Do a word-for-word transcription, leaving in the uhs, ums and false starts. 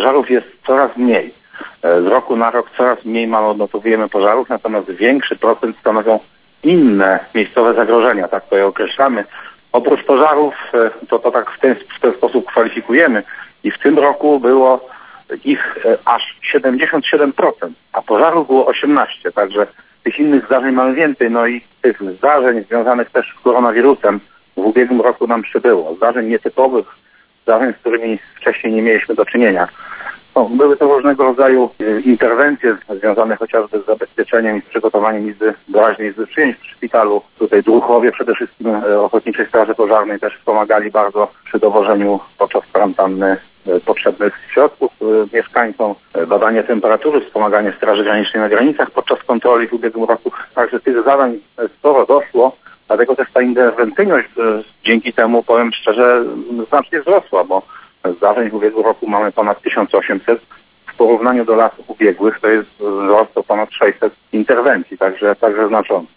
pożarów jest coraz mniej. Z roku na rok coraz mniej mamy odnotowujemy pożarów, natomiast większy procent stanowią inne miejscowe zagrożenia, tak to je określamy. Oprócz pożarów to, to tak w ten, w ten sposób kwalifikujemy i w tym roku było ich aż siedemdziesiąt siedem procent, a pożarów było osiemnaście procent, także tych innych zdarzeń mamy więcej, no i tych zdarzeń związanych też z koronawirusem w ubiegłym roku nam przybyło. Zdarzeń nietypowych, zdarzeń, z którymi wcześniej nie mieliśmy do czynienia. No, były to różnego rodzaju interwencje związane chociażby z zabezpieczeniem i z przygotowaniem izby, doraźnej izby przyjęć w szpitalu. Tutaj druhowie przede wszystkim Ochotniczej Straży Pożarnej też pomagali bardzo przy dowożeniu podczas kwarantanny potrzebnych środków mieszkańcom, badanie temperatury, wspomaganie Straży Granicznej na granicach podczas kontroli w ubiegłym roku. Także tych zadań sporo doszło, dlatego też ta interwencyjność dzięki temu, powiem szczerze, znacznie wzrosła, bo zdarzeń w ubiegłym roku mamy ponad tysiąc osiemset. W porównaniu do lat ubiegłych to jest wzrost o ponad sześćset interwencji, także, także znaczący.